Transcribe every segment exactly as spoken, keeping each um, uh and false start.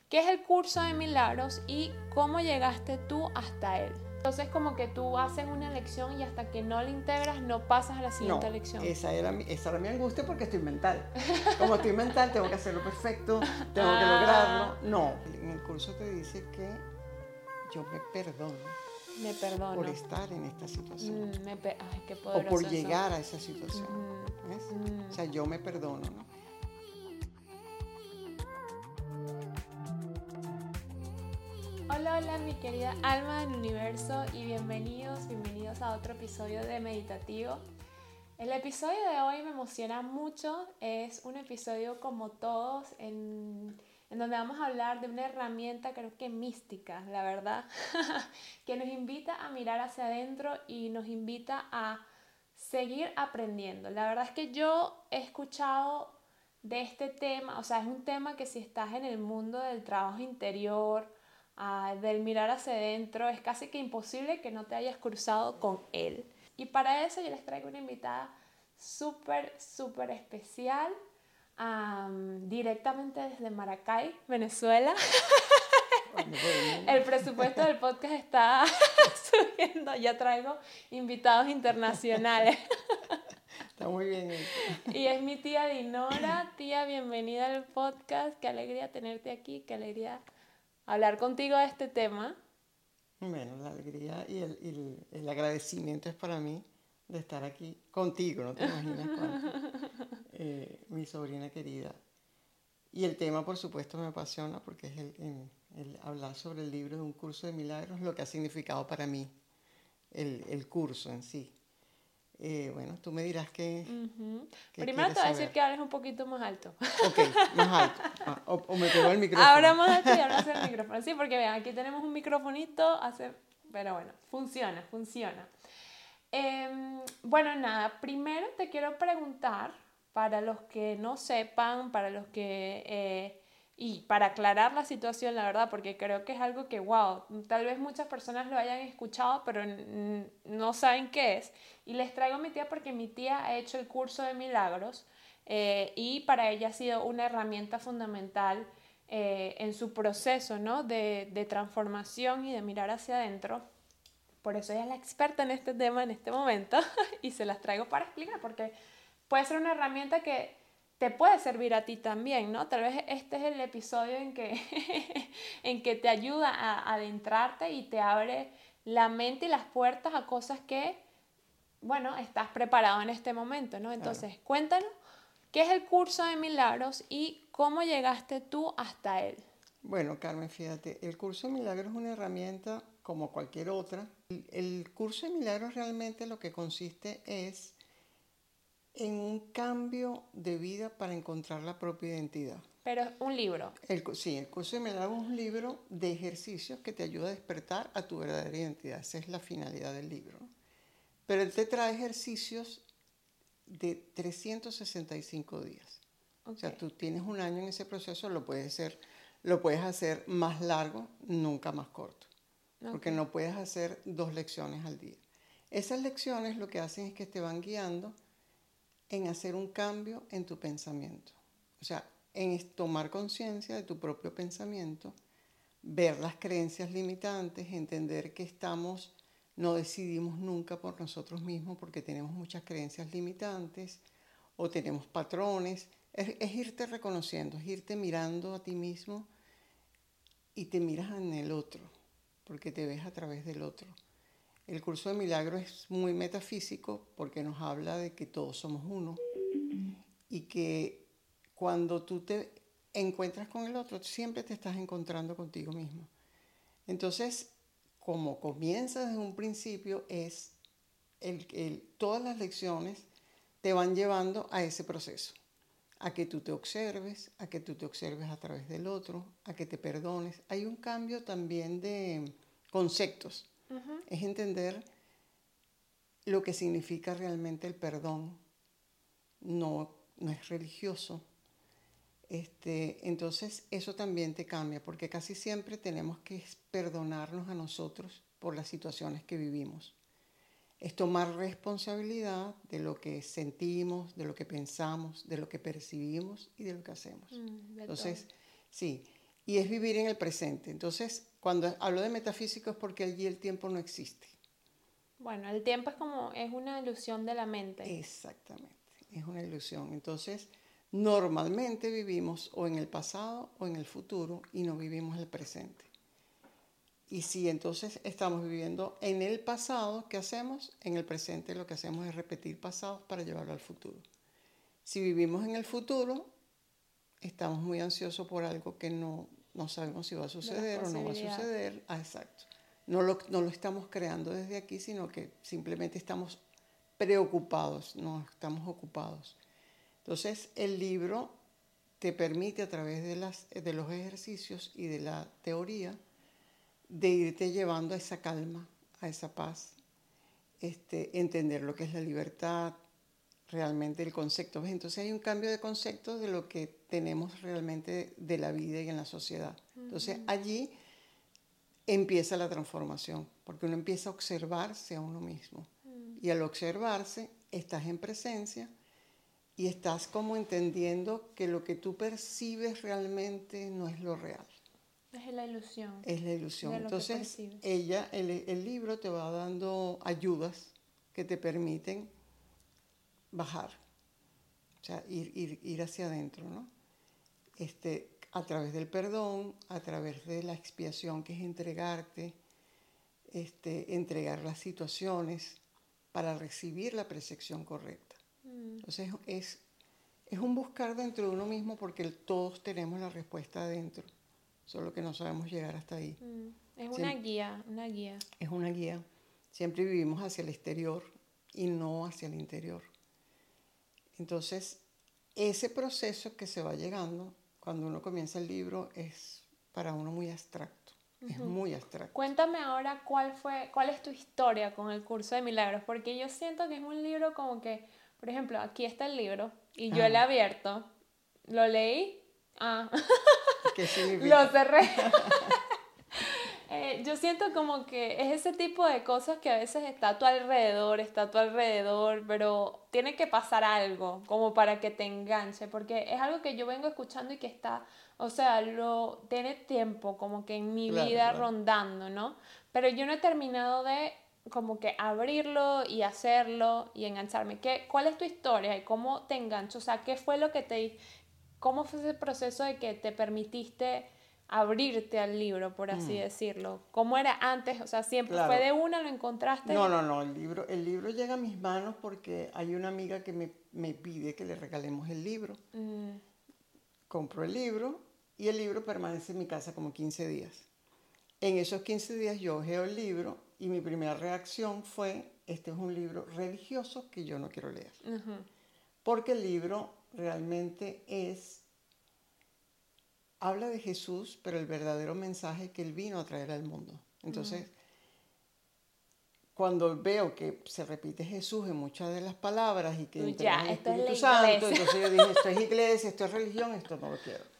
¿Qué es el curso de milagros y cómo llegaste tú hasta él? Entonces como que tú haces una lección y hasta que no la integras no pasas a la siguiente no, lección. Esa era, mi, esa era mi angustia porque estoy mental. Como estoy mental, tengo que hacerlo perfecto, tengo ah. que lograrlo. No, en el curso te dice que yo me perdono. Me perdono. Por estar en esta situación. Mm, me pe- Ay, qué poderoso o por eso. llegar a esa situación. Mm, ¿Ves? mm. O sea, yo me perdono, ¿no? Hola, hola mi querida alma del universo y bienvenidos, bienvenidos a otro episodio de Meditativo. El episodio de hoy me emociona mucho, es un episodio como todos en, en donde vamos a hablar de una herramienta creo que mística, la verdad, que nos invita a mirar hacia adentro y nos invita a seguir aprendiendo. La verdad es que yo he escuchado de este tema, o sea, es un tema que si estás en el mundo del trabajo interior, uh, del mirar hacia adentro, es casi que imposible que no te hayas cruzado con él. Y para eso yo les traigo una invitada súper, súper especial, um, directamente desde Maracay, Venezuela. El presupuesto del podcast está subiendo, ya traigo invitados internacionales. Está muy bien eso. Y es mi tía Dinora. Tía, bienvenida al podcast, qué alegría tenerte aquí, qué alegría hablar contigo de este tema. Bueno, la alegría y el, y el, el agradecimiento es para mí de estar aquí contigo, no te imaginas cuánto. Eh, mi sobrina querida. Y el tema, por supuesto, me apasiona porque es el, el, el hablar sobre el libro de un curso de milagros, lo que ha significado para mí el, el curso en sí. Eh, bueno, tú me dirás que... Uh-huh. Primero te voy a decir que hables un poquito más alto. Ok, más alto. Ah, o, o me pegó el micrófono. Ahora más alto y ahora el micrófono. Sí, porque vean, aquí tenemos un microfonito, hace... pero bueno, funciona, funciona. Eh, bueno, nada, primero te quiero preguntar, para los que no sepan, para los que... Eh, y para aclarar la situación, la verdad, porque creo que es algo que, wow, tal vez muchas personas lo hayan escuchado, pero n- no saben qué es. Y les traigo a mi tía porque mi tía ha hecho el curso de milagros eh, y para ella ha sido una herramienta fundamental eh, en su proceso, ¿no? de, de transformación y de mirar hacia adentro. Por eso ella es la experta en este tema en este momento y se las traigo para explicar, porque puede ser una herramienta que te puede servir a ti también, ¿no? Tal vez este es el episodio en que, en que te ayuda a adentrarte y te abre la mente y las puertas a cosas que, bueno, estás preparado en este momento, ¿no? Entonces, claro. Cuéntanos, ¿qué es el curso de milagros y cómo llegaste tú hasta él? Bueno, Carmen, fíjate, el curso de milagros es una herramienta como cualquier otra. El, el curso de milagros realmente lo que consiste es en un cambio de vida para encontrar la propia identidad. Pero es un libro. El, sí, el curso de milagros es un libro de ejercicios que te ayuda a despertar a tu verdadera identidad. Esa es la finalidad del libro. Pero él te trae ejercicios de trescientos sesenta y cinco días. Okay. O sea, tú tienes un año en ese proceso, lo puedes hacer, lo puedes hacer más largo, nunca más corto. Okay. Porque no puedes hacer dos lecciones al día. Esas lecciones lo que hacen es que te van guiando en hacer un cambio en tu pensamiento. O sea, en tomar conciencia de tu propio pensamiento, ver las creencias limitantes, entender que estamos, no decidimos nunca por nosotros mismos porque tenemos muchas creencias limitantes o tenemos patrones. Es, es irte reconociendo, es irte mirando a ti mismo y te miras en el otro, porque te ves a través del otro. El curso de milagros es muy metafísico porque nos habla de que todos somos uno y que cuando tú te encuentras con el otro, siempre te estás encontrando contigo mismo. Entonces, como comienza desde un principio, es el, el, todas las lecciones te van llevando a ese proceso, a que tú te observes, a que tú te observes a través del otro, a que te perdones. Hay un cambio también de conceptos. Uh-huh. Es entender lo que significa realmente el perdón. No, no es religioso. Este, entonces eso también te cambia, porque casi siempre tenemos que perdonarnos a nosotros por las situaciones que vivimos. Es tomar responsabilidad de lo que sentimos, de lo que pensamos, de lo que percibimos y de lo que hacemos. Mm, entonces, todo. Sí, y es vivir en el presente. Entonces, cuando hablo de metafísico es porque allí el tiempo no existe. Bueno, el tiempo es como, es una ilusión de la mente. Exactamente, es una ilusión. Entonces, normalmente vivimos o en el pasado o en el futuro y no vivimos el presente. Y si entonces estamos viviendo en el pasado, ¿qué hacemos? En el presente lo que hacemos es repetir pasados para llevarlo al futuro. Si vivimos en el futuro, estamos muy ansiosos por algo que no, no sabemos si va a suceder o no va a suceder. Ah, exacto. No lo, no lo estamos creando desde aquí, sino que simplemente estamos preocupados, no estamos ocupados. Entonces, el libro te permite a través de, las, de los ejercicios y de la teoría de irte llevando a esa calma, a esa paz, este, entender lo que es la libertad, realmente el concepto. Entonces hay un cambio de concepto de lo que tenemos realmente de la vida y en la sociedad. Entonces allí empieza la transformación, porque uno empieza a observarse a uno mismo. Y al observarse, estás en presencia y estás como entendiendo que lo que tú percibes realmente no es lo real. Es la ilusión. Es la ilusión. Entonces, ella, el, el libro te va dando ayudas que te permiten bajar, o sea, ir, ir, ir hacia adentro, ¿no? Este, a través del perdón, a través de la expiación, que es entregarte, este, entregar las situaciones para recibir la percepción correcta. Mm. Entonces, es, es un buscar dentro de uno mismo porque todos tenemos la respuesta adentro. Solo que no sabemos llegar hasta ahí. Mm, es una Siem- guía, una guía. Es una guía. Siempre vivimos hacia el exterior y no hacia el interior. Entonces, ese proceso que se va llegando, cuando uno comienza el libro, es para uno muy abstracto. Uh-huh. Es muy abstracto. Cuéntame ahora cuál fue, cuál es tu historia con el curso de milagros, porque yo siento que es un libro como que, por ejemplo, aquí está el libro y yo ah. lo he abierto, lo leí, ah. ¿Qué significa? Lo cerré. eh, yo siento como que es ese tipo de cosas que a veces está a tu alrededor, está a tu alrededor, pero tiene que pasar algo como para que te enganche, porque es algo que yo vengo escuchando y que está, o sea, lo tiene tiempo como que en mi claro, vida claro. rondando, ¿no? Pero yo no he terminado de como que abrirlo y hacerlo y engancharme. ¿Qué, ¿Cuál es tu historia y cómo te engancho? O sea, ¿qué fue lo que te... ¿Cómo fue ese proceso de que te permitiste abrirte al libro, por así mm. decirlo? ¿Cómo era antes? O sea, ¿siempre claro. fue de una, lo encontraste? No, no, no. El libro, el libro llega a mis manos porque hay una amiga que me, me pide que le regalemos el libro. Mm. Compro el libro y el libro permanece en mi casa como quince días. En esos quince días yo ojeo el libro y mi primera reacción fue, este es un libro religioso que yo no quiero leer. Uh-huh. Porque el libro realmente es, habla de Jesús, pero el verdadero mensaje que él vino a traer al mundo. Entonces, mm. cuando veo que se repite Jesús en muchas de las palabras y que entra ya, el esto Espíritu es Santo, entonces yo dije, esto es iglesia, esto es religión, esto no lo quiero.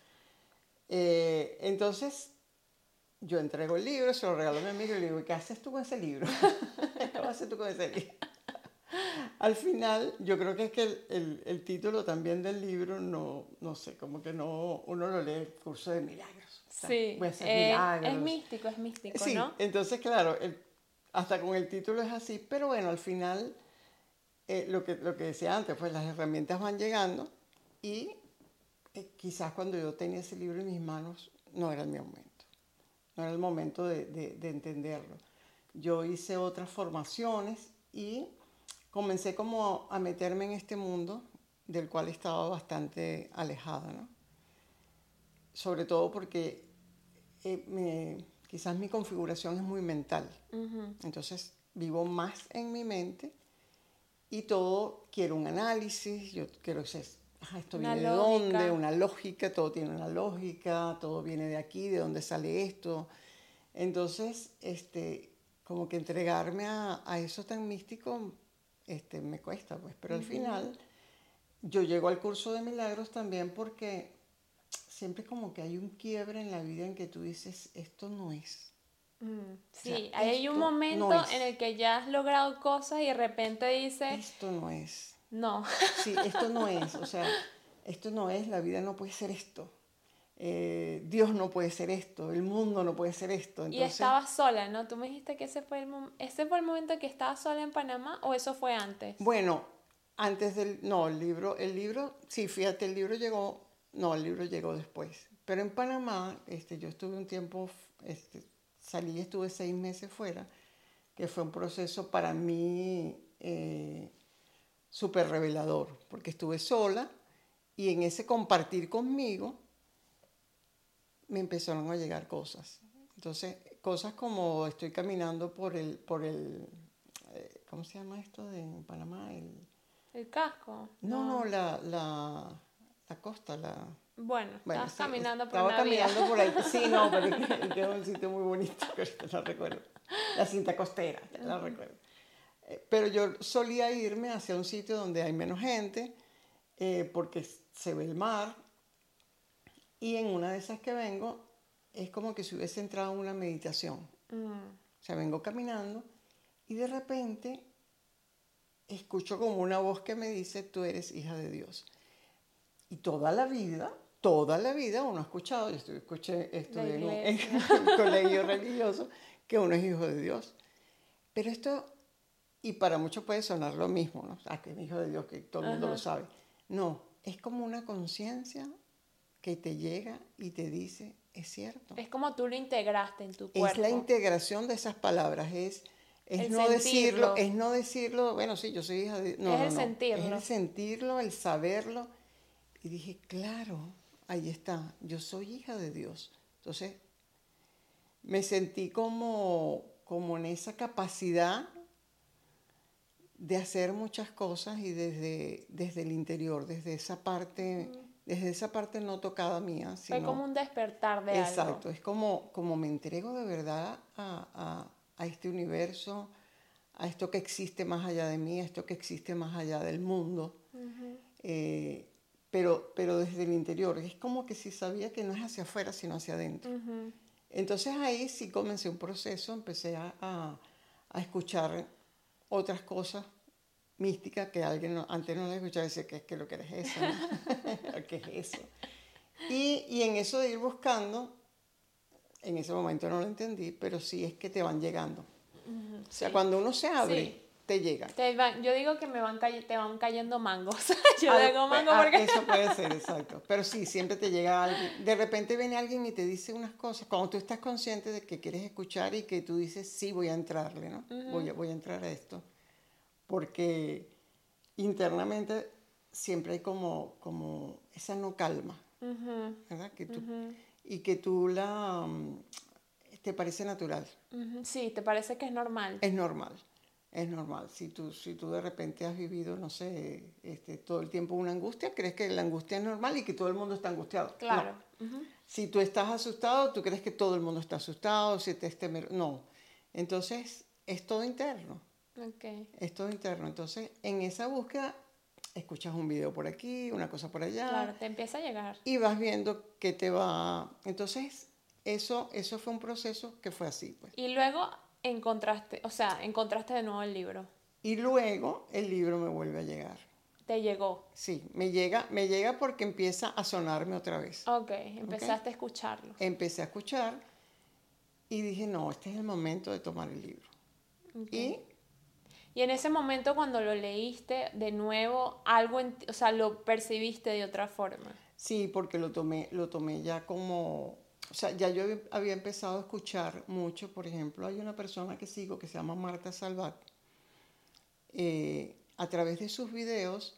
Eh, entonces, yo entrego el libro, se lo regalo a mi amigo y le digo, ¿qué haces tú con ese libro? ¿Qué haces tú con ese libro? Al final, yo creo que es que el, el, el título también del libro, no, no sé, como que no, uno lo lee el curso de milagros. O sea, sí, voy a hacer eh, milagros. es místico, es místico, sí, ¿no? Entonces, claro, el, hasta con el título es así, pero bueno, al final, eh, lo, que, lo que decía antes, pues las herramientas van llegando y eh, quizás cuando yo tenía ese libro en mis manos, no era el mi momento, no era el momento de, de, de entenderlo. Yo hice otras formaciones y comencé como a meterme en este mundo del cual estaba bastante alejada, ¿no? Sobre todo porque eh, me, quizás mi configuración es muy mental. Uh-huh. Entonces vivo más en mi mente y todo quiero un análisis, yo quiero decir, ah, esto viene de dónde, una lógica, todo tiene una lógica, todo viene de aquí, de dónde sale esto. Entonces, este, como que entregarme a, a eso tan místico Este, me cuesta, pues, pero al final yo llego al curso de milagros también porque siempre como que hay un quiebre en la vida en que tú dices, esto no es. Mm, sí, o sea, hay un momento no en el que ya has logrado cosas y de repente dices... Esto no es. No. Sí, esto no es, o sea, esto no es, la vida no puede ser esto. eh, Dios no puede ser esto, el mundo no puede ser esto. Entonces, y estabas sola, ¿no? Tú me dijiste que ese fue el, mom- ese fue el momento que estabas sola en Panamá, ¿o eso fue antes? bueno, antes del, no, el libro, el libro, sí, fíjate, el libro llegó, no, el libro llegó después. Pero en Panamá, este, yo estuve un tiempo, este, salí y estuve seis meses fuera, que fue un proceso para mí eh, súper revelador, porque estuve sola y en ese compartir conmigo me empezaron a llegar cosas. Entonces, cosas como estoy caminando por el, por el, eh, ¿cómo se llama esto de en Panamá? El, ¿El casco? no, no, la, la, la costa, la... Bueno, Bueno, estabas sí, caminando por estaba una vía. caminando por ahí. Sí, no, pero es que, es que es un sitio muy bonito, que ahorita no recuerdo. La cinta costera, ya la recuerdo. Eh, Pero yo solía irme hacia un sitio donde hay menos gente, eh, porque se ve el mar, y en una de esas que vengo, es como que si hubiese entrado en una meditación. Mm. O sea, vengo caminando y de repente escucho como una voz que me dice, tú eres hija de Dios. Y toda la vida, toda la vida uno ha escuchado, yo estuve, escuché, estudié en, en un colegio religioso, que uno es hijo de Dios. Pero esto, y para muchos puede sonar lo mismo, ¿no? Ah, que es hijo de Dios, que todo el mundo Ajá. lo sabe. No, es como una conciencia que te llega y te dice, es cierto. Es como tú lo integraste en tu Es cuerpo. la integración de esas palabras, es, es El no decirlo, sentirlo. es no decirlo, bueno, sí, yo soy hija de... No, Es no, el no, sentirlo. es el sentirlo, el saberlo. Y dije, claro, ahí está, yo soy hija de Dios. Entonces, me sentí como, como en esa capacidad de hacer muchas cosas y desde, desde el interior, desde esa parte, Ujú. desde esa parte no tocada mía, Fue como sino... un despertar de algo. Exacto, es como, como me entrego de verdad a, a, a este universo, a esto que existe más allá de mí, a esto que existe más allá del mundo, Ujú. eh, pero, pero desde el interior. Es como que si sabía que no es hacia afuera, sino hacia adentro. Ujú. Entonces ahí sí comencé un proceso, empecé a, a, a escuchar otras cosas místicas que alguien no- antes no las escuchaba y decía, ¿qué es que lo que eres eso? ¿No? ¿Qué es eso? Y, y en eso de ir buscando, en ese momento no lo entendí, pero sí es que te van llegando. Ujú. O sea, Sí. cuando uno se abre, Sí. te llegan. Te van- yo digo que me van cay- te van cayendo mangos. Yo Al- digo pues, mango ah, porque... eso puede ser, exacto. Pero sí, siempre te llega alguien. De repente viene alguien y te dice unas cosas. Cuando tú estás consciente de que quieres escuchar y que tú dices, sí, voy a entrarle, ¿no? Ujú. Voy a, voy a entrar a esto. Porque internamente siempre hay como, como esa no calma, Ujú. ¿verdad? Que tú, Ujú. y que tú la... mm, te parece natural. Ujú. Sí, ¿te parece que es normal? Es normal, es normal. Si tú, si tú de repente has vivido, no sé, este, todo el tiempo una angustia, crees que la angustia es normal y que todo el mundo está angustiado. Claro. No. Ujú. Si tú estás asustado, tú crees que todo el mundo está asustado, si te es temer... No. Entonces, es todo interno, Ok. es todo interno. Entonces, en esa búsqueda, escuchas un video por aquí, una cosa por allá, Claro, te empieza a llegar. y vas viendo qué te va... Entonces, eso, eso fue un proceso que fue así, pues. Y luego encontraste, o sea, encontraste de nuevo el libro. Y luego el libro me vuelve a llegar. Te llegó. Sí, me llega, me llega porque empieza a sonarme otra vez. Ok, empezaste a escucharlo. Empecé a escuchar y dije, no, este es el momento de tomar el libro. Ok. Y Y en ese momento cuando lo leíste de nuevo, algo, en ti- o sea, lo percibiste de otra forma. sí, porque lo tomé, lo tomé ya como, o sea, ya yo había- había empezado a escuchar mucho. Por ejemplo, hay una persona que sigo que se llama Marta Salvat. Eh, a través de sus videos,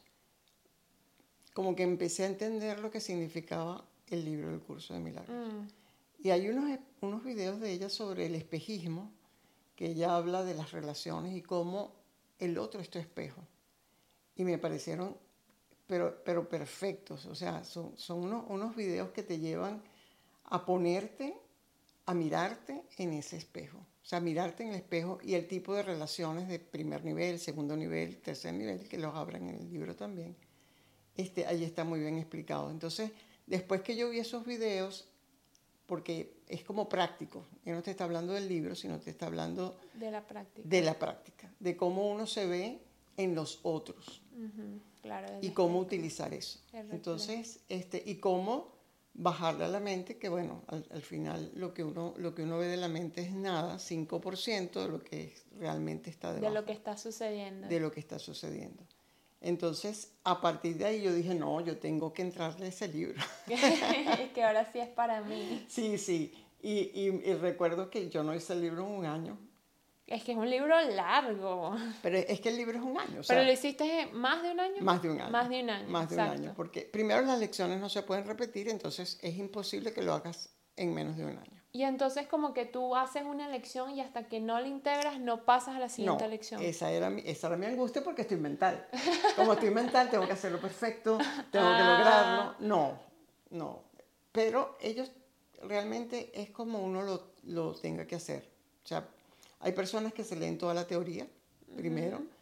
como que empecé a entender lo que significaba el libro del Curso de Milagros. Mm. Y hay unos, unos videos de ella sobre el espejismo, que ella habla de las relaciones y cómo el otro es tu espejo. Y me parecieron, pero, pero perfectos. O sea, son, son unos, unos videos que te llevan a ponerte, a mirarte en ese espejo. O sea, mirarte en el espejo y el tipo de relaciones de primer nivel, segundo nivel, tercer nivel, que los hablan en el libro también. Este, ahí está muy bien explicado. Entonces, después que yo vi esos videos, porque es como práctico, él no te está hablando del libro, sino te está hablando De la práctica. de la práctica, de cómo uno se ve en los otros Ujú. Claro, del y cómo espejo. utilizar eso. El reflejo. Entonces, este, y cómo bajarle a la mente, que bueno, al, al final lo que, uno, lo que uno ve de la mente es nada, cinco por ciento de lo que realmente está debajo. De lo que está sucediendo. De lo que está sucediendo. Entonces, a partir de ahí yo dije, no, yo tengo que entrarle a ese libro. Es que ahora sí es para mí. Sí, sí. Y, y, y recuerdo que yo no hice el libro en un año. Es que es un libro largo. Pero es que el libro es un año. O sea, ¿pero lo hiciste más de un año? Más de un año. Más de un año, Más de exacto. un año. Porque primero las lecciones no se pueden repetir, entonces es imposible que lo hagas en menos de un año. Y entonces como que tú haces una lección y hasta que no la integras no pasas a la siguiente No, lección. esa era, mi, esa era mi angustia porque estoy mental. Como estoy mental, tengo que hacerlo perfecto, tengo Ah. que lograrlo. No, no. Pero ellos realmente es como uno lo, lo tenga que hacer. O sea, hay personas que se leen toda la teoría primero. Uh-huh.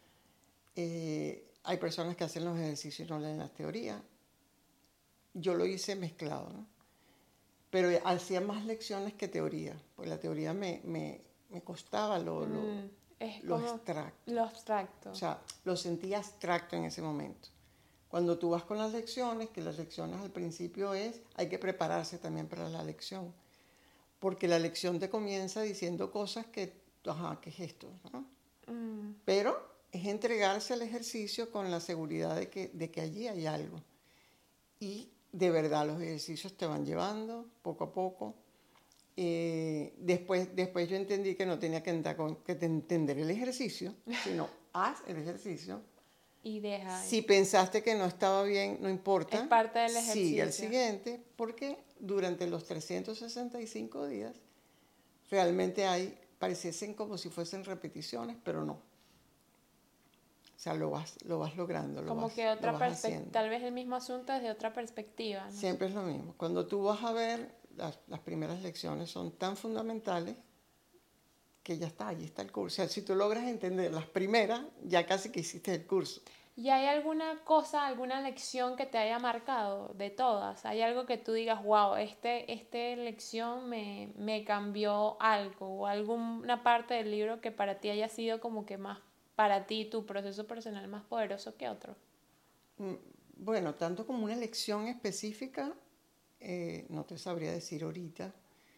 eh, hay personas que hacen los ejercicios y no leen la teoría. Yo lo hice mezclado, ¿no? Pero hacía más lecciones que teoría, pues la teoría me, me, me costaba lo, lo, mm, es lo como abstracto. Lo abstracto. O sea, lo sentía abstracto en ese momento. Cuando tú vas con las lecciones, que las lecciones al principio es, hay que prepararse también para la lección. Porque la lección te comienza diciendo cosas que, ajá, ¿qué es esto? ¿No? Mm. Pero es entregarse al ejercicio con la seguridad de que, de que allí hay algo. Y de verdad los ejercicios te van llevando poco a poco. Eh, después, después yo entendí que no tenía que, entrar con, que entender el ejercicio, sino haz el ejercicio. Y deja. Si pensaste que no estaba bien, no importa. Es parte del ejercicio. Sigue el siguiente, porque durante los trescientos sesenta y cinco días realmente hay, pareciesen como si fuesen repeticiones, pero no. O sea, lo vas, lo vas logrando. Lo como vas, que otra perspectiva, tal vez el mismo asunto desde otra perspectiva, ¿no? Siempre es lo mismo. Cuando tú vas a ver, las, las primeras lecciones son tan fundamentales que ya está, allí está el curso. O sea, si tú logras entender las primeras, ya casi que hiciste el curso. ¿Y hay alguna cosa, alguna lección que te haya marcado de todas? ¿Hay algo que tú digas, wow, este, esta lección me, me cambió algo? ¿O alguna parte del libro que para ti haya sido como que más, para ti, tu proceso personal más poderoso que otro? Bueno, tanto como una lección específica, eh, no te sabría decir ahorita,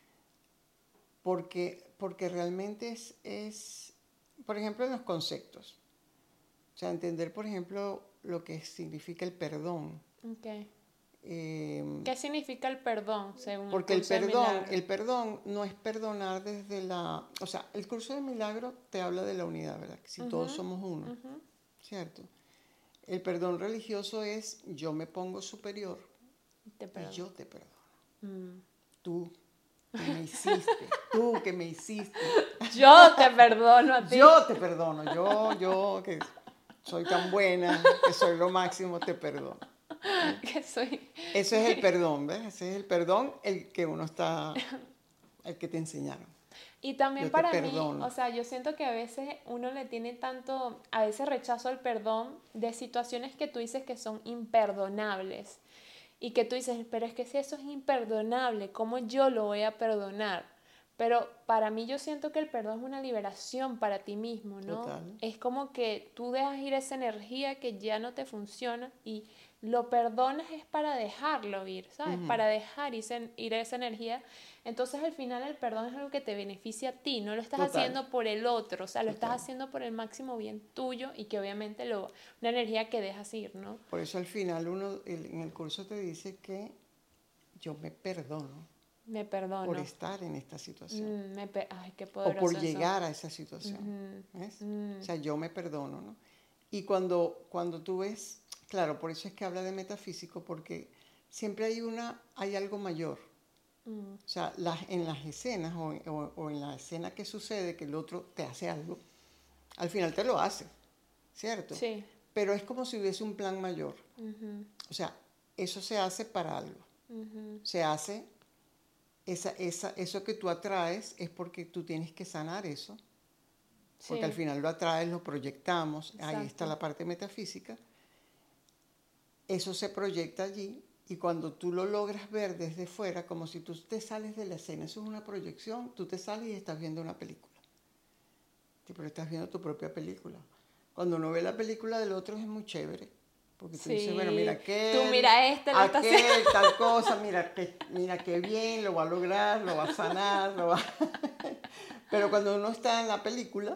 porque, porque realmente es, es, por ejemplo, en los conceptos. O sea, entender, por ejemplo, lo que significa el perdón. Okay. Eh, ¿Qué significa el perdón, según porque el curso curso el perdón, de milagro? El perdón no es perdonar desde la... O sea, el curso de milagro te habla de la unidad, ¿verdad? Que si uh-huh, todos somos uno, uh-huh. ¿Cierto? El perdón religioso es yo me pongo superior te y yo te perdono. Mm. Tú que me hiciste, tú que me hiciste. Yo te perdono a ti. Yo te perdono, yo, yo que soy tan buena, que soy lo máximo, te perdono. Que soy... Ese es el perdón, ¿ves? Ese es el perdón, el que uno está, el que te enseñaron. Y también yo para mí, o sea, yo siento que a veces uno le tiene tanto, a veces rechazo al perdón de situaciones que tú dices que son imperdonables. Y que tú dices, pero es que si eso es imperdonable, ¿cómo yo lo voy a perdonar? Pero para mí yo siento que el perdón es una liberación para ti mismo, ¿no? Total. Es como que tú dejas ir esa energía que ya no te funciona y lo perdonas es para dejarlo ir, ¿sabes? Uh-huh. Para dejar ir esa energía. Entonces al final el perdón es algo que te beneficia a ti, no lo estás Total. haciendo por el otro, o sea, lo Total. estás haciendo por el máximo bien tuyo y que obviamente lo, una energía que dejas ir, ¿no? Por eso al final uno el, en el curso te dice que yo me perdono. Me perdono. Por estar en esta situación. Mm, me pe- Ay, qué poderoso. O por eso. llegar a esa situación. Uh-huh. ¿Ves? Uh-huh. O sea, yo me perdono, ¿no? Y cuando, cuando tú ves, claro, por eso es que habla de metafísico, porque siempre hay una, hay algo mayor. Uh-huh. O sea, las, en las escenas o, o, o en la escena que sucede que el otro te hace algo, al final te lo hace, ¿cierto? Sí. Pero es como si hubiese un plan mayor. Uh-huh. O sea, eso se hace para algo. Uh-huh. Se hace... Esa, esa, eso que tú atraes es porque tú tienes que sanar eso, porque sí. Al final lo atraes, lo proyectamos, Exacto. Ahí está la parte metafísica, eso se proyecta allí y cuando tú lo logras ver desde fuera, como si tú te sales de la escena, eso es una proyección, tú te sales y estás viendo una película, pero estás viendo tu propia película. Cuando uno ve la película del otro es muy chévere, porque tú Sí. dices, bueno, mira aquel, Tú mira este, lo está aquel, haciendo. tal cosa, mira que, mira qué bien, lo va a lograr, lo va a sanar, lo va... Pero cuando uno está en la película,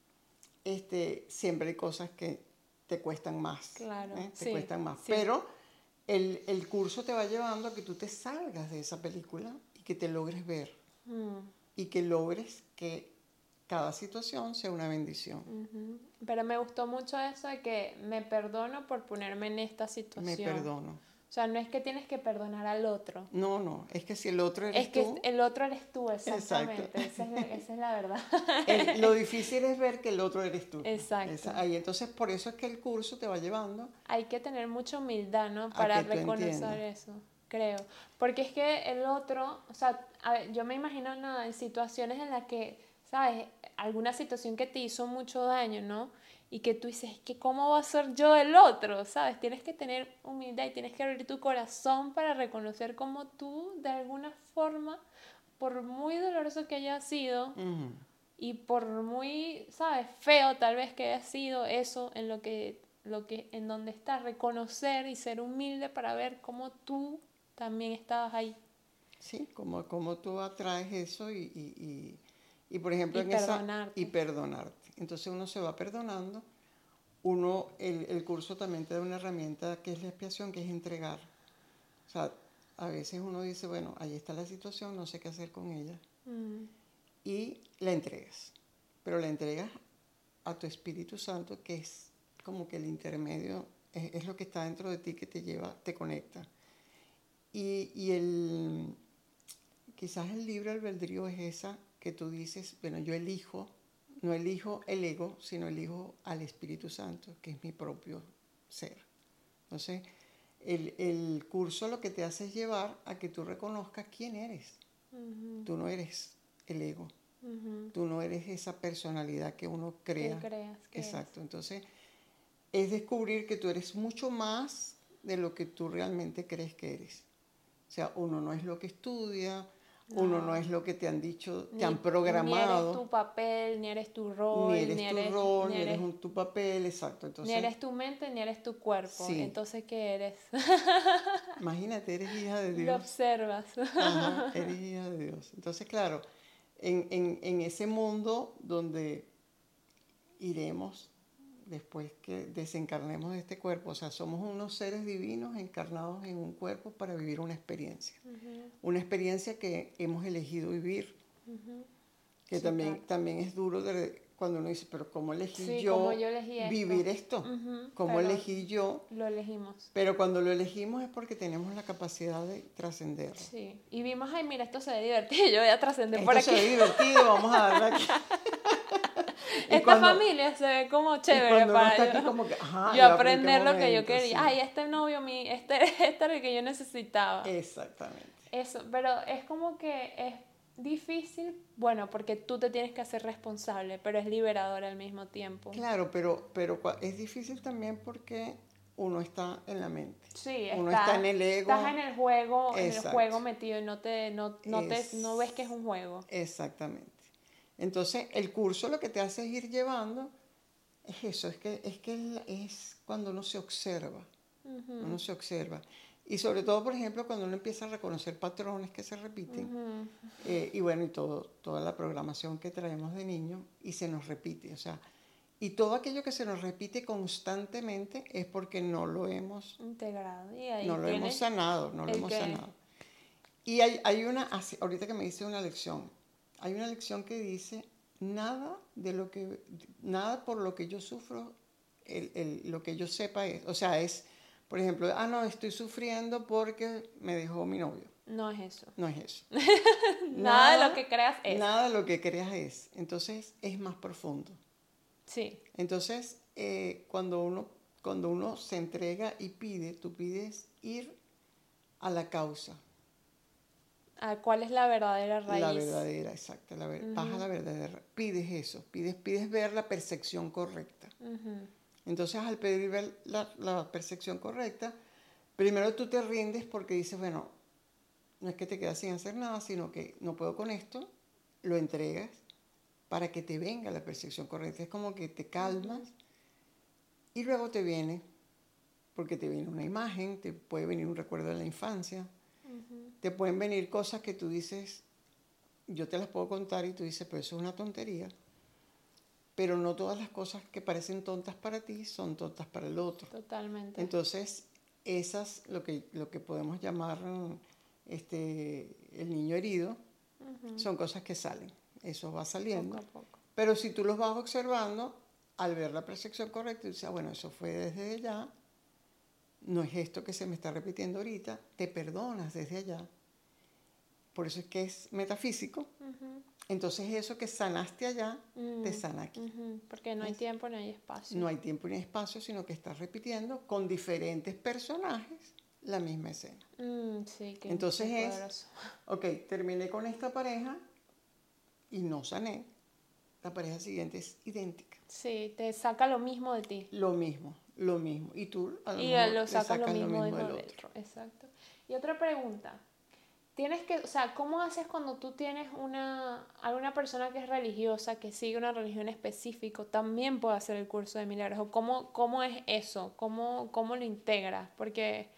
este, siempre hay cosas que te cuestan más, Claro, ¿eh? Te sí, cuestan más. sí. Pero el, el curso te va llevando a que tú te salgas de esa película y que te logres ver Mm, y que logres que cada situación sea una bendición. ujú. Pero me gustó mucho eso de que me perdono por ponerme en esta Me situación. perdono. O sea, no es que tienes que perdonar al otro. No, no, es que si el otro eres Es que tú, el otro eres tú, exacto. exactamente. Esa es la, esa es la verdad. El- lo difícil es ver que el otro eres tú. Exacto. Esa- ahí, entonces, por eso es que el curso te va llevando Hay que tener mucha humildad, ¿no? a Para que tú reconocer entiendas. eso, creo. Porque es que el otro, o sea, a ver, yo me imagino ¿no? en situaciones en las que, ¿sabes? Alguna situación que te hizo mucho daño, ¿no? Y que tú dices, que ¿cómo va a ser yo el otro? ¿Sabes? Tienes que tener humildad y tienes que abrir tu corazón para reconocer cómo tú, de alguna forma, por muy doloroso que haya sido, Ujú. y por muy, ¿sabes? Feo tal vez que haya sido eso en lo que, lo que, en donde estás, reconocer y ser humilde para ver cómo tú también estabas ahí. Sí, como, como tú atraes eso y, y, y, y, por ejemplo, Y en esa... Y perdonarte. perdonarte. Entonces uno se va perdonando. Uno, el, el curso también te da una herramienta que es la expiación, que es entregar. O sea, a veces uno dice, bueno, ahí está la situación, no sé qué hacer con ella. Mm, Y la entregas. Pero la entregas a tu Espíritu Santo, que es como que el intermedio, es, es lo que está dentro de ti que te lleva, te conecta. Y, y el, quizás el libre albedrío es esa que tú dices, bueno, yo elijo, no elijo el ego, sino elijo al Espíritu Santo, que es mi propio ser. Entonces, el, el curso lo que te hace es llevar a que tú reconozcas quién eres. ujú, Tú no eres el ego. ujú. Tú no eres esa personalidad que uno ¿Qué crea. creas que eres? Exacto. Entonces, es descubrir que tú eres mucho más de lo que tú realmente crees que eres. O sea, uno no es lo que estudia, uno no No, es lo que te han dicho, te han ni, ni eres programado, tu papel, ni eres tu ni rol, ni eres tu eres, rol, ni ni eres eres, un, tu papel, exacto. ni Entonces, eres tu mente, ni eres tu cuerpo. sí, Entonces, ¿qué eres? imagínate, eres hija de Lo Dios. observas. Ajá, eres hija de Dios. Entonces, claro, en, en, en ese mundo donde iremos después que desencarnemos de este cuerpo. O sea, somos unos seres divinos encarnados en un cuerpo para vivir una experiencia. Ujú, Una experiencia que hemos elegido vivir, ujú. que Sí, claro. también, también es duro de, cuando uno dice, pero ¿cómo elegí Sí, como yo yo elegí esto. vivir esto? Ujú, ¿Cómo pero elegí yo? lo elegimos. Pero cuando lo elegimos es porque tenemos la capacidad de trascenderlo. Sí. Y vimos, ay, mira, esto se ve divertido. Yo voy a trascender por Esto se aquí. ve divertido, vamos a darle aquí. Y Esta cuando, familia se ve como y chévere cuando uno para está aquí yo, como que, ajá, yo ya, pero ¿en qué aprender lo que yo momento? quería. Sí, Ay, este novio mío, este, este era el que yo necesitaba. exactamente. Eso, pero es como que es difícil, bueno, porque tú te tienes que hacer responsable, pero es liberador al mismo tiempo. Claro, pero, pero cua- es difícil también porque uno está en la mente. Sí, Uno está estás, en el estás ego. en el juego, en el Exacto. juego metido y no te, no, no te, no ves que es Es, un juego. exactamente. Entonces, el curso lo que te hace es ir llevando, es eso, es que, es que el- es cuando uno se observa, uno Ujú, se observa. Y sobre todo, por ejemplo, cuando uno empieza a reconocer patrones que se repiten, ujú. eh, y bueno, y todo, toda la programación que traemos de niño, y se nos repite, o sea, y todo aquello que se nos repite constantemente es porque no lo hemos, Integrado. Y ahí no lo hemos tienes sanado, no lo el hemos que... sanado. Y hay, hay una, así- ahorita que me dice una lección, hay una lección que dice, nada de lo que, nada por lo que yo sufro, el, el- lo que yo sepa es, o sea, es, por ejemplo, ah, no, estoy sufriendo porque me dejó mi novio. No es eso. No es eso. Nada de lo Nada, que creas es. nada de lo que creas es. Entonces es más profundo. Sí. Entonces, eh, cuando, uno, cuando uno se entrega y pide, tú pides ir a la causa, Ah, ¿cuál es la verdadera la raíz? verdadera, exacta, la ver, vas a Ujú, la verdadera, pides eso, pides, pides ver la percepción correcta. ujú, Entonces, al pedir ver la, la percepción correcta, primero tú te rindes porque dices, bueno, no es que te quedas sin hacer nada, sino que no puedo con esto, lo entregas para que te venga la percepción correcta. Es como que te calmas ujú. y luego te viene porque te viene una imagen, te puede venir un recuerdo de la infancia, uh-huh. te pueden venir cosas que tú dices, yo te las puedo contar y tú dices, pero eso es una tontería. Pero no todas las cosas que parecen tontas para ti son tontas para el otro. Totalmente. Entonces, esas, lo que, lo que podemos llamar este, el niño herido, uh-huh. son cosas que salen. Eso va saliendo. Poco a poco. Pero si tú los vas observando, al ver la percepción correcta, y dices, ah, bueno, eso fue desde allá, no es esto que se me está repitiendo ahorita, te perdonas desde allá. Por eso es que es metafísico. Uh-huh. Entonces eso que sanaste allá, uh-huh. te sana aquí. Uh-huh. Porque no hay ¿ves? Tiempo ni hay espacio. No hay tiempo ni espacio, sino que estás repitiendo con diferentes personajes la misma escena. Mm, sí, que entonces es, poderoso. Ok, terminé con esta pareja y no sané. La pareja siguiente es idéntica. Sí, te saca lo mismo de ti. Lo mismo, lo mismo. Y tú a lo y mejor lo sacas sacas lo mismo, lo mismo del del otro. otro. Exacto. Y otra pregunta. Tienes que, o sea, ¿cómo haces cuando tú tienes una alguna persona que es religiosa, que sigue una religión específica, también puede hacer el curso de milagros? ¿O cómo, cómo es eso? ¿Cómo, cómo lo integras? Porque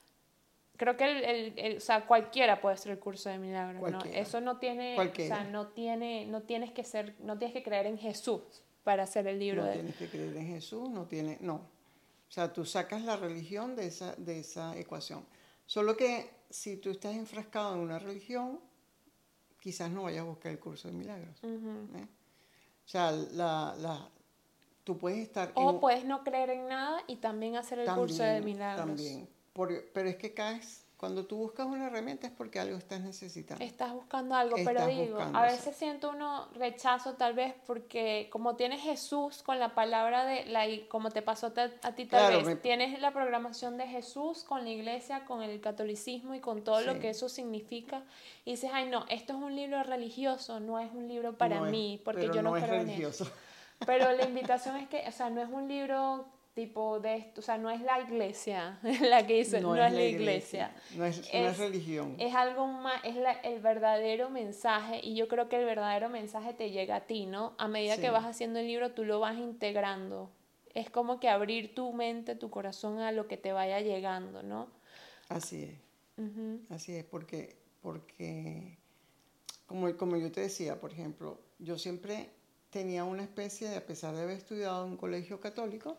creo que el, el, el, o sea, cualquiera puede hacer el curso de milagros, cualquiera. ¿No? Eso no tiene, cualquiera. O sea, no tiene, no tienes que ser, no tienes que creer en Jesús para hacer el libro. No de... tienes que creer en Jesús, no tiene, no. O sea, tú sacas la religión de esa, de esa ecuación. Solo que si tú estás enfrascado en una religión, quizás no vayas a buscar el curso de milagros. Uh-huh. ¿eh? O sea, la, la, tú puedes estar... O en, puedes no creer en nada y también hacer el también, curso de milagros. También. Por, pero es que caes, cuando tú buscas una herramienta es porque algo estás necesitando. Estás buscando algo, estás pero digo, buscando, a veces o sea. siento uno rechazo tal vez porque como tienes Jesús con la palabra de, la, como te pasó a, a ti tal claro, vez, me... tienes la programación de Jesús con la iglesia, con el catolicismo y con todo sí. lo que eso significa, y dices, ay no, esto es un libro religioso, no es un libro para no mí, es, porque pero yo no, no es creo religioso. en eso. Pero la invitación es que, o sea, no es un libro... tipo de esto, o sea, no es la iglesia la que dice, no, no es, es la iglesia, iglesia. No, es, es, no es religión. Es algo más, es la, el verdadero mensaje, y yo creo que el verdadero mensaje te llega a ti, ¿no? A medida sí. que vas haciendo el libro, tú lo vas integrando. Es como que abrir tu mente, tu corazón a lo que te vaya llegando, ¿no? Así es. Uh-huh. Así es, porque, porque como, como yo te decía, por ejemplo, yo siempre tenía una especie de, a pesar de haber estudiado en un colegio católico,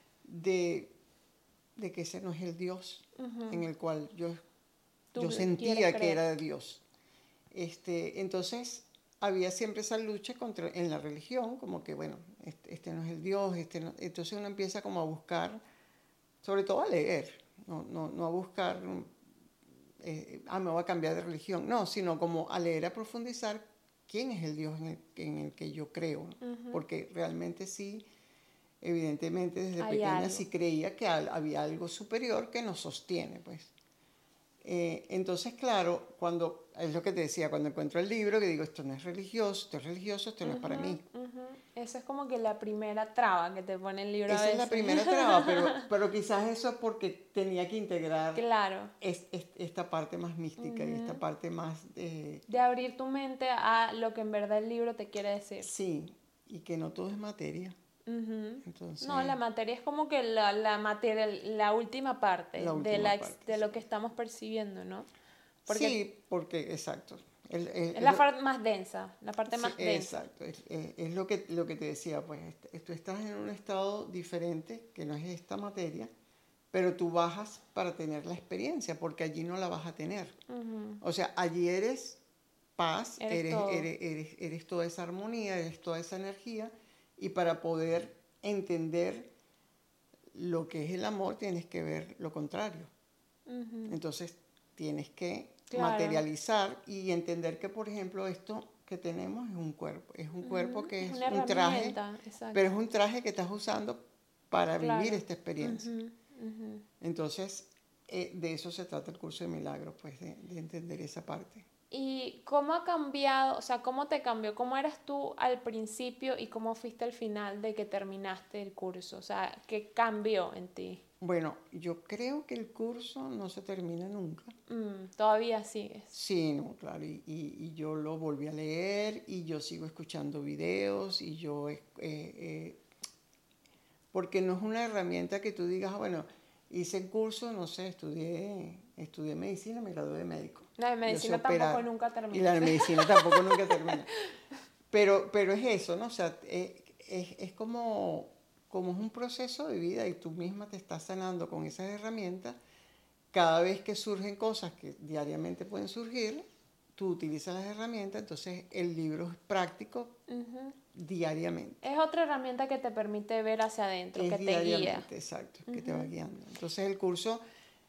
De, de que ese no es el Dios uh-huh. en el cual yo, yo sentía que era de Dios. Este, entonces había siempre esa lucha contra, en la religión, como que bueno, este, este no es el Dios, este no, entonces uno empieza como a buscar, sobre todo a leer, no, no, no a buscar, eh, ah, me voy a cambiar de religión, no, sino como a leer, a profundizar quién es el Dios en el, en el que yo creo, ¿no? uh-huh. Porque realmente sí. Evidentemente desde Hay pequeña algo. sí creía que había algo superior que nos sostiene, pues. Eh, entonces, claro, cuando, es lo que te decía, cuando encuentro el libro, que digo, esto no es religioso, esto es religioso, esto uh-huh, no es para mí. Uh-huh. Esa es como que la primera traba que te pone el libro. Esa a veces. es la primera traba, pero, pero quizás eso es porque tenía que integrar claro. es, es, esta parte más mística uh-huh. y esta parte más... Eh, de abrir tu mente a lo que en verdad el libro te quiere decir. Sí, y que no todo es materia. Uh-huh. Entonces, no, la materia es como que la, la materia, la última parte, la última de, la, parte, de sí. lo que estamos percibiendo, ¿no? Porque, sí, porque, exacto. El, el, es la parte más densa, la parte sí, más densa. Exacto, es, es lo, que, lo que te decía, pues tú estás en un estado diferente, que no es esta materia, pero tú bajas para tener la experiencia, porque allí no la vas a tener. Uh-huh. O sea, allí eres paz, eres, eres, todo. Eres, eres, eres toda esa armonía, eres toda esa energía, y para poder entender lo que es el amor tienes que ver lo contrario. Uh-huh. Entonces tienes que claro. materializar y entender que, por ejemplo, esto que tenemos es un cuerpo, es un uh-huh. cuerpo que es, es un traje, exacto. Pero es un traje que estás usando para claro. vivir esta experiencia. Uh-huh. Uh-huh. Entonces, eh, de eso se trata el curso de milagros, pues de, de entender esa parte. ¿Y cómo ha cambiado, o sea, cómo te cambió? ¿Cómo eras tú al principio y cómo fuiste al final de que terminaste el curso? O sea, ¿qué cambió en ti? Bueno, yo creo que el curso no se termina nunca. Mm, todavía sigues. Sí, no, claro, y, y, y yo lo volví a leer y yo sigo escuchando videos y yo... Eh, eh, porque no es una herramienta que tú digas, bueno, hice el curso, no sé, estudié, estudié medicina, me gradué de médico. La de medicina tampoco nunca termina. Y la de medicina tampoco nunca termina. Pero, pero es eso, ¿no? O sea, es, es, es como, como es un proceso de vida y tú misma te estás sanando con esas herramientas. Cada vez que surgen cosas que diariamente pueden surgir, tú utilizas las herramientas, entonces el libro es práctico uh-huh. diariamente. Es otra herramienta que te permite ver hacia adentro, es que te guía. Exacto, uh-huh. que te va guiando. Entonces el curso,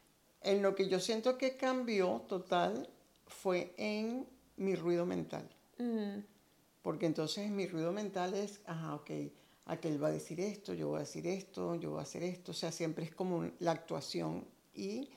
en lo que yo siento que cambió total, fue en mi ruido mental. Uh-huh. Porque entonces mi ruido mental es, ajá, ok, aquel va a decir esto, yo voy a decir esto, yo voy a hacer esto. O sea, siempre es como un, la actuación y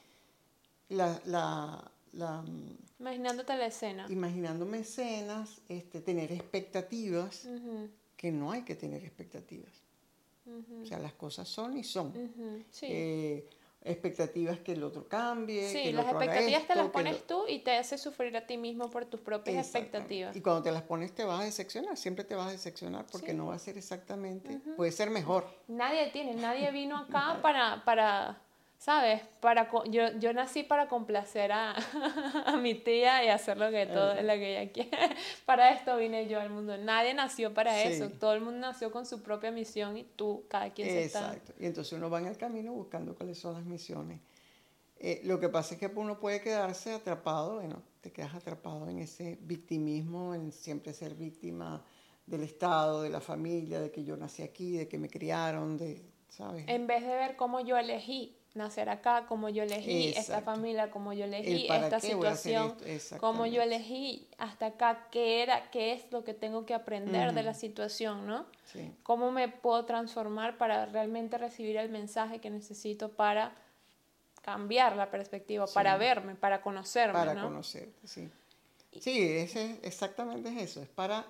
la... la, la Imaginándote la escena. Imaginándome escenas, este, tener expectativas, uh-huh. que no hay que tener expectativas. Uh-huh. O sea, las cosas son y son. Uh-huh. Sí. Eh, expectativas que el otro cambie. Sí, que el las otro expectativas esto, te las pones lo... tú y te haces sufrir a ti mismo por tus propias expectativas. Y cuando te las pones te vas a decepcionar, siempre te vas a decepcionar porque sí. no va a ser exactamente, uh-huh. puede ser mejor. Nadie tiene, nadie vino acá para, para, ¿sabes? Para, yo, yo nací para complacer a, a mi tía y hacer lo que, todo, uh-huh. lo que ella quiere. Para esto vine yo al mundo. Nadie nació para sí. eso, todo el mundo nació con su propia misión y tú, cada quien se está... Exacto, y entonces uno va en el camino buscando cuáles son las misiones. Eh, lo que pasa es que uno puede quedarse atrapado, bueno, te quedas atrapado en ese victimismo, en siempre ser víctima del Estado, de la familia, de que yo nací aquí, de que me criaron, de, ¿sabes? En vez de ver cómo yo elegí nacer acá, cómo yo elegí Exacto. esta familia, cómo yo elegí esta situación, cómo yo elegí hasta acá, qué era, qué es lo que tengo que aprender uh-huh. de la situación, ¿no? Sí. Cómo me puedo transformar para realmente recibir el mensaje que necesito para cambiar la perspectiva, sí. para verme, para conocerme, Para ¿no? conocerte, sí. Sí, ese, exactamente es eso, es para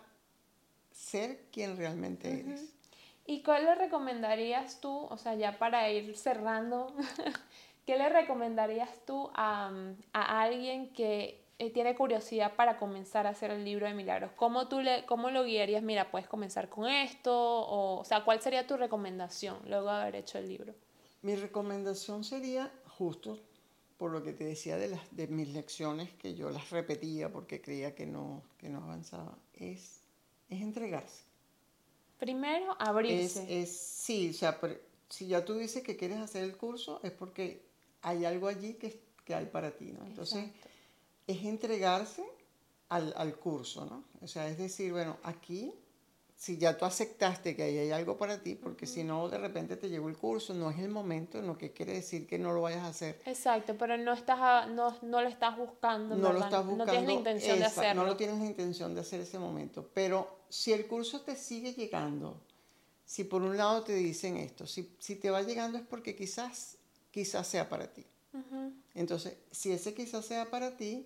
ser quien realmente uh-huh. eres. ¿Y cuál le recomendarías tú, o sea, ya para ir cerrando, qué le recomendarías tú a, a alguien que tiene curiosidad para comenzar a hacer el libro de milagros? ¿Cómo tú le, cómo lo guiarías? Mira, puedes comenzar con esto, o, o sea, ¿cuál sería tu recomendación luego de haber hecho el libro? Mi recomendación sería, justo por lo que te decía de, las, de mis lecciones, que yo las repetía porque creía que no, que no avanzaba, es, es entregarse. Primero, abrirse. Es, es, sí, o sea, si ya tú dices que quieres hacer el curso, es porque hay algo allí que, que hay para ti, ¿no? Entonces, Exacto. es entregarse al, al curso, ¿no? O sea, es decir, bueno, aquí, si ya tú aceptaste que ahí hay algo para ti, porque uh-huh. si no, de repente te llegó el curso, no es el momento, lo que quiere decir que no lo vayas a hacer. Exacto, pero no estás, no, no lo estás buscando, no ¿verdad? lo estás buscando, no tienes la intención esa, de hacerlo. No lo tienes la intención de hacer ese momento, pero si el curso te sigue llegando, si por un lado te dicen esto, si, si te va llegando es porque quizás, quizás sea para ti. Uh-huh. Entonces, si ese quizás sea para ti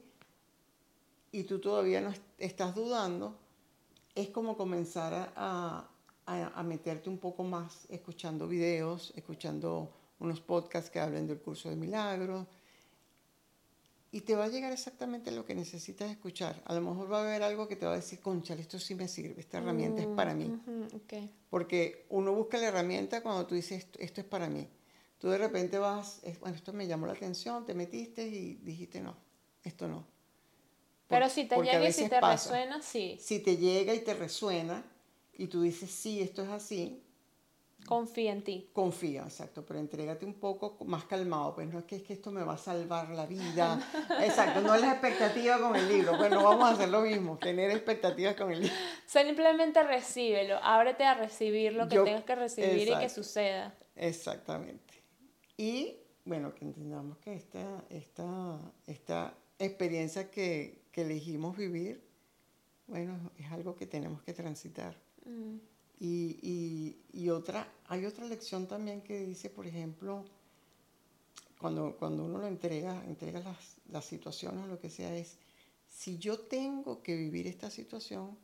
y tú todavía no estás dudando, es como comenzar a, a, a meterte un poco más escuchando videos, escuchando unos podcasts que hablen del curso de milagros, y te va a llegar exactamente lo que necesitas escuchar. A lo mejor va a haber algo que te va a decir, conchale, esto sí me sirve, esta herramienta mm, es para mí. Uh-huh, okay. Porque uno busca la herramienta cuando tú dices, esto, esto es para mí. Tú de repente vas, bueno, esto me llamó la atención, te metiste y dijiste, no, esto no. Por, Pero si te llega y si te pasa, resuena, sí. Si te llega y te resuena y tú dices, sí, esto es así. Confía en ti. Confía, exacto, pero entrégate un poco más calmado, pues no es que, es que esto me va a salvar la vida. Exacto, no es la expectativa con el libro, pues no vamos a hacer lo mismo, tener expectativas con el libro. Simplemente recíbelo, ábrete a recibir lo que Yo, tengas que recibir exacto, y que suceda. Exactamente. Y, bueno, que entendamos que esta, esta, esta experiencia que, que elegimos vivir, bueno, es algo que tenemos que transitar. Mm. Y, y, y otra, hay otra lección también que dice, por ejemplo, cuando, cuando uno lo entrega, entrega las, las situaciones o lo que sea, es, si yo tengo que vivir esta situación,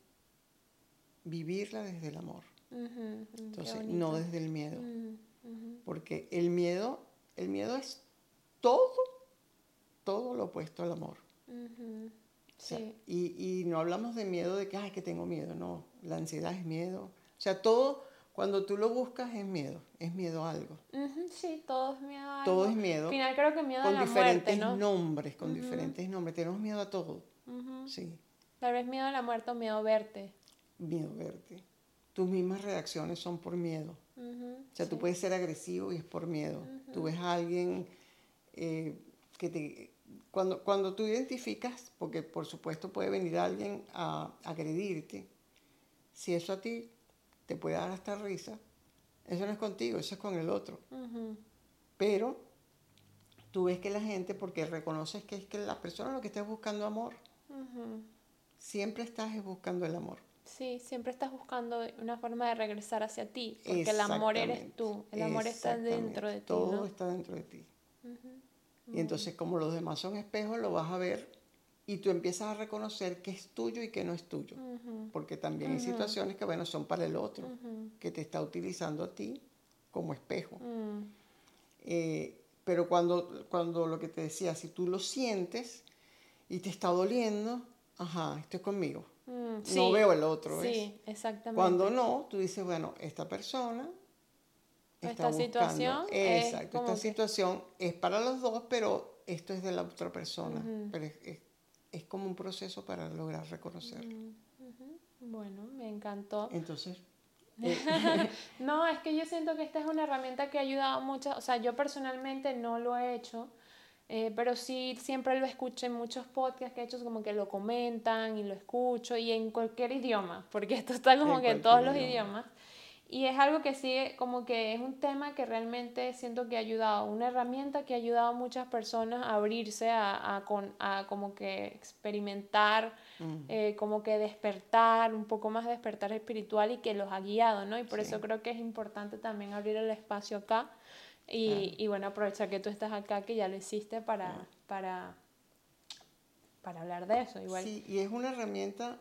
vivirla desde el amor. Uh-huh, Entonces, no desde el miedo. Uh-huh, uh-huh. Porque el miedo, el miedo es todo, todo lo opuesto al amor. Uh-huh. Sí. O sea, y, y no hablamos de miedo de que, ay, que tengo miedo, no. La ansiedad es miedo. O sea, todo, cuando tú lo buscas es miedo, es miedo a algo. Uh-huh, sí, todo es miedo a algo. Todo es miedo. Al final creo que miedo con a la diferentes muerte, ¿no? nombres, con Uh-huh. diferentes nombres. Tenemos miedo a todo. Uh-huh. Sí. Tal vez miedo a la muerte o miedo a verte. Miedo a verte. Tus mismas reacciones son por miedo. Uh-huh, o sea, sí. tú puedes ser agresivo y es por miedo. Uh-huh. Tú ves a alguien eh, que te... Cuando, cuando tú identificas, porque por supuesto puede venir alguien a agredirte, si eso a ti te puede dar hasta risa, eso no es contigo, eso es con el otro. Uh-huh. Pero tú ves que la gente, porque reconoces que es que la persona lo que está es buscando amor, uh-huh. siempre estás buscando el amor. Sí, siempre estás buscando una forma de regresar hacia ti, porque el amor eres tú, el amor está dentro de ti, todo ¿no? está dentro de ti. Uh-huh. Y entonces como los demás son espejos, lo vas a ver y tú empiezas a reconocer que es tuyo y que no es tuyo. Uh-huh. Porque también uh-huh. hay situaciones que, bueno, son para el otro, uh-huh. que te está utilizando a ti como espejo. Uh-huh. Eh, pero cuando, cuando lo que te decía, si tú lo sientes y te está doliendo, ajá, esto es conmigo. Mm, sí, no veo el otro, ¿ves? Sí, exactamente. Cuando no, tú dices, bueno, esta persona está esta buscando, situación exacto, es esta que... situación es para los dos, pero esto es de la otra persona. Uh-huh. Pero es, es, es como un proceso para lograr reconocerlo. Uh-huh. Bueno, me encantó. Entonces... Eh. No, es que yo siento que esta es una herramienta que ha ayudado mucho. O sea, yo personalmente no lo he hecho. Eh, pero sí, siempre lo escucho en muchos podcasts que he hecho, como que lo comentan y lo escucho, y en cualquier idioma, porque esto está como en que en todos idioma. los idiomas. Y es algo que sí, como que es un tema que realmente siento que ha ayudado, una herramienta que ha ayudado a muchas personas a abrirse, a, a, con, a como que experimentar, mm. eh, como que despertar, un poco más despertar espiritual, y que los ha guiado, ¿no? Y por sí. eso creo que es importante también abrir el espacio acá. Y, claro. y bueno, aprovechar que tú estás acá, que ya lo hiciste para, claro. para, para hablar de eso. Igual. Sí, y es una herramienta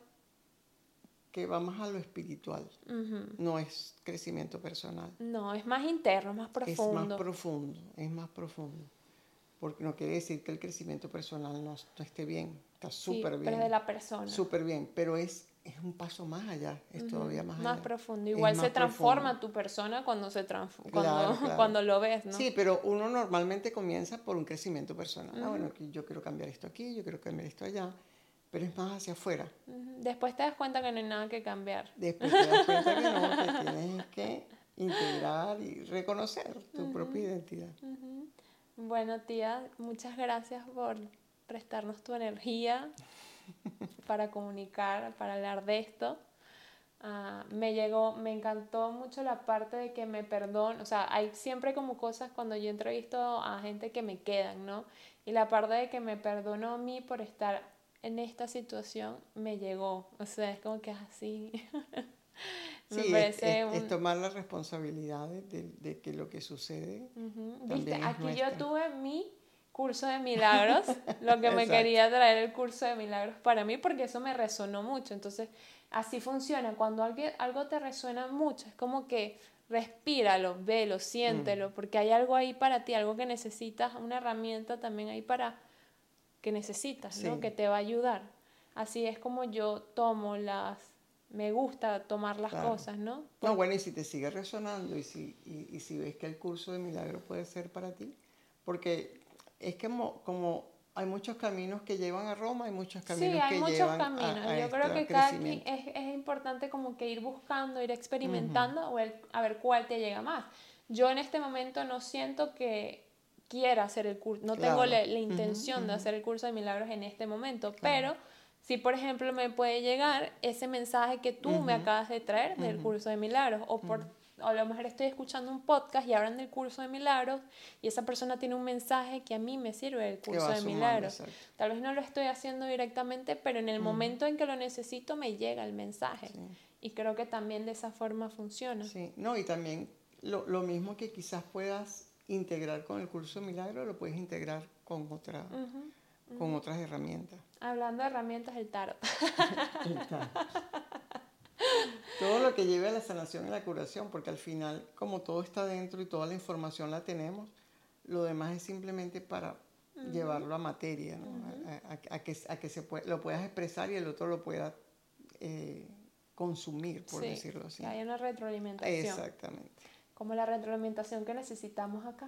que va más a lo espiritual, uh-huh. no es crecimiento personal. No, es más interno, más profundo. Es más profundo, es más profundo. Porque no quiere decir que el crecimiento personal no, no esté bien, está súper sí, bien. Pero es de la persona. Súper bien, pero es, es un paso más allá, es uh-huh. todavía más, más allá. Profundo. Igual se transforma profundo. Tu persona cuando, se transf- cuando, claro, claro. cuando lo ves, ¿no? Sí, pero uno normalmente comienza por un crecimiento personal. Uh-huh. Ah, bueno, yo quiero cambiar esto aquí, yo quiero cambiar esto allá, pero es más hacia afuera. Uh-huh. Después te das cuenta que no hay nada que cambiar. Después te das cuenta que no, que tienes que integrar y reconocer tu uh-huh. propia identidad. Uh-huh. Bueno, tía, muchas gracias por prestarnos tu energía para comunicar, para hablar de esto. Uh, me llegó, me encantó mucho la parte de que me perdono, o sea, hay siempre como cosas cuando yo entrevisto a gente que me quedan, ¿no? Y la parte de que me perdono a mí por estar en esta situación me llegó, o sea, es como que es así. Me sí, parece es, es, un... es tomar la responsabilidad de, de, de que lo que sucede. Uh-huh. Viste, aquí nuestra. Yo tuve mi curso de milagros, lo que me quería traer el curso de milagros para mí, porque eso me resonó mucho. Entonces, así funciona. Cuando algo, algo te resuena mucho, es como que respíralo, velo, siéntelo, mm. porque hay algo ahí para ti, algo que necesitas, una herramienta también ahí para que necesitas, sí. ¿no? Que te va a ayudar. Así es como yo tomo las... Me gusta tomar las claro. cosas, ¿no? Porque... No, bueno, y si te sigue resonando y si, y, y si ves que el curso de milagro puede ser para ti, porque es que como, como hay muchos caminos que llevan a Roma, hay muchos caminos sí, hay que muchos llevan caminos. a, a Yo este creo que cada quien es, es importante como que ir buscando, ir experimentando uh-huh. o el, a ver cuál te llega más. Yo en este momento no siento que quiera hacer el curso, no claro. tengo la, la intención uh-huh, de uh-huh. hacer el curso de milagros en este momento, claro. pero si por ejemplo me puede llegar ese mensaje que tú uh-huh. me acabas de traer del uh-huh. curso de milagros, o por uh-huh. a lo mejor estoy escuchando un podcast y hablan del curso de milagros y esa persona tiene un mensaje que a mí me sirve del curso de sumando, milagros. Exacto. Tal vez no lo estoy haciendo directamente, pero en el uh-huh. momento en que lo necesito me llega el mensaje. Sí. Y creo que también de esa forma funciona. Sí, no, y también lo, lo mismo que quizás puedas integrar con el curso de milagros, lo puedes integrar con otra, uh-huh. con uh-huh. otras herramientas. Hablando de herramientas, el tarot. El tarot. Todo lo que lleve a la sanación y la curación, porque al final, como todo está dentro y toda la información la tenemos, lo demás es simplemente para uh-huh. llevarlo a materia, ¿no? Uh-huh. a, a, a que, a que se puede, lo puedas expresar y el otro lo pueda eh, consumir, por sí, decirlo así. Que haya una retroalimentación. Exactamente. Como la retroalimentación que necesitamos acá.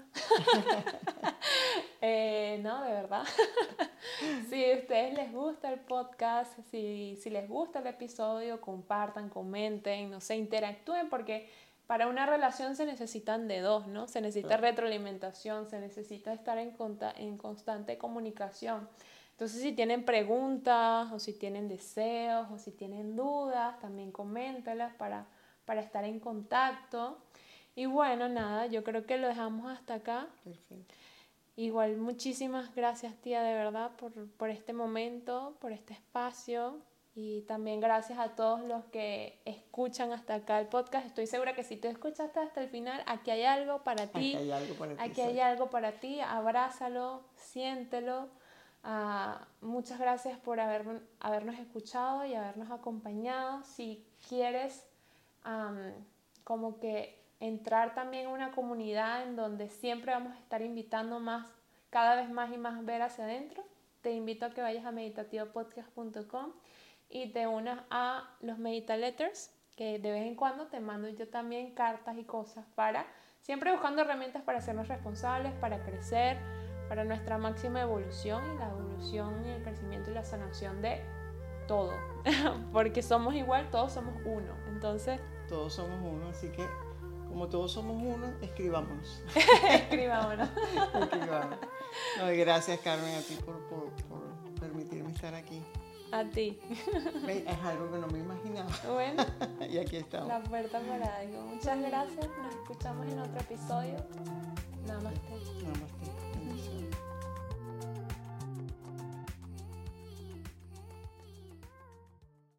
eh, no, de verdad. Si a ustedes les gusta el podcast, si, si les gusta el episodio, compartan, comenten, no sé, interactúen, porque para una relación se necesitan de dos, ¿no? Se necesita Claro. retroalimentación, se necesita estar en, conta- en constante comunicación. Entonces, si tienen preguntas, o si tienen deseos, o si tienen dudas, también coméntenlas para, para estar en contacto. Y bueno, nada, yo creo que lo dejamos hasta acá. Perfecto. Igual, muchísimas gracias, tía, de verdad, por, por este momento, por este espacio. Y también gracias a todos los que escuchan hasta acá el podcast. Estoy segura que si tú escuchaste hasta el final, aquí hay algo para ti. Aquí hay algo para ti. Aquí hay algo para ti. Abrázalo, siéntelo. Uh, muchas gracias por haber, habernos escuchado y habernos acompañado. Si quieres um, como que entrar también en una comunidad en donde siempre vamos a estar invitando más, cada vez más y más ver hacia adentro, te invito a que vayas a meditativo podcast punto com y te unas a los Medita Letters, que de vez en cuando te mando yo también cartas y cosas para, siempre buscando herramientas para hacernos responsables, para crecer, para nuestra máxima evolución y la evolución y el crecimiento y la sanación de todo, porque somos igual, todos somos uno, entonces... Todos somos uno, así que como todos somos uno, escribámonos. Escribámonos. Escribámonos. No, y gracias, Carmen, a ti por, por, por permitirme estar aquí. A ti. Es algo que no me imaginaba. Bueno. Y aquí estamos. La puerta para algo. Muchas gracias. Nos escuchamos en otro episodio. Namaste. Namaste. Bendiciones.